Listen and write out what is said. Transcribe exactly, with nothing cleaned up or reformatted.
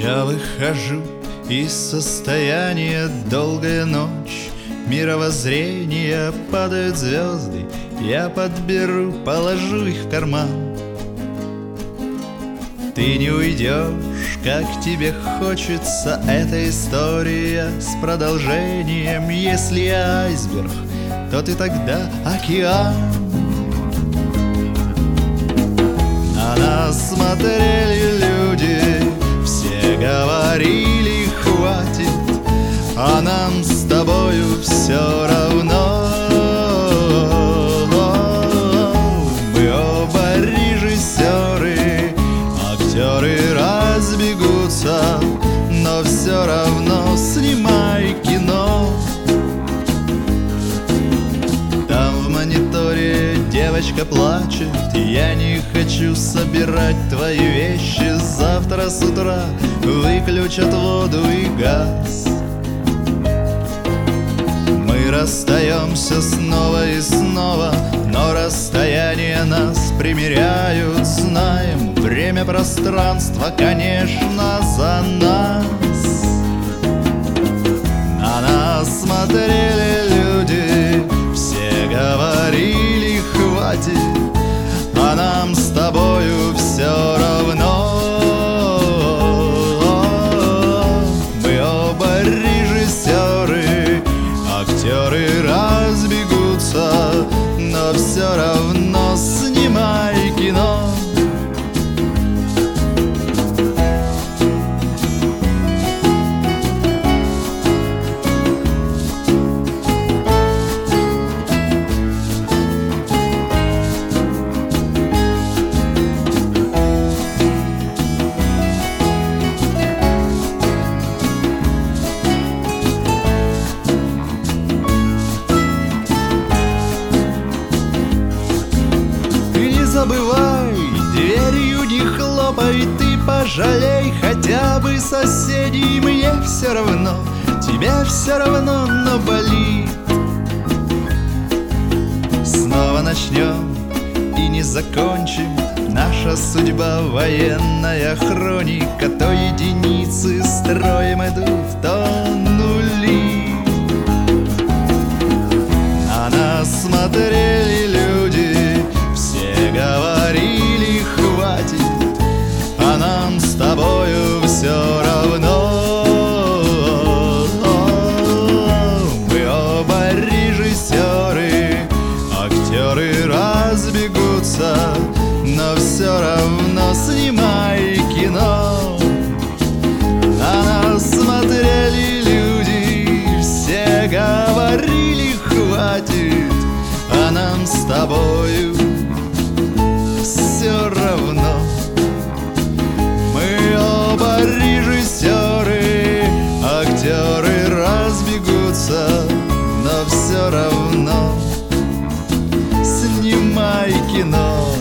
Я выхожу из состояния долгая ночь, мировоззрения падают звезды, я подберу, положу их в карман. Ты не уйдешь, как тебе хочется, эта история с продолжением. Если я айсберг, то ты тогда океан. На нас смотрели люди, все говорили хватит, а нам с тобою все равно. Мы оба режиссеры, актеры разбегутся, но все равно снимай кино. Там в мониторе девочка плачет, я не хочу собирать твои вещи. Завтра с утра выключат воду и газ. Мы расстаемся снова и снова, но расстояния нас примиряют. Знаем, время, пространство, конечно, за нас. На нас смотрели люди, все говорили хватит, а нам с тобою все равно. Мы оба режиссеры, актеры разбегутся, но все равно снимай кино. Забывай, дверью не хлопай, ты пожалей хотя бы соседей. Мне все равно, тебе все равно, но болит. Снова начнем и не закончим. Наша судьба военная хроника. То единицы строем идут, то нули. На нас смотрели люди, все говорили хватит, а нам с тобою все равно. Мы оба режиссеры, актеры разбегутся, но все равно снимай кино. На нас смотрели люди, все говорили хватит, а нам с тобою все равно. Мы оба режиссеры, актеры разбегутся, но все равно снимай кино.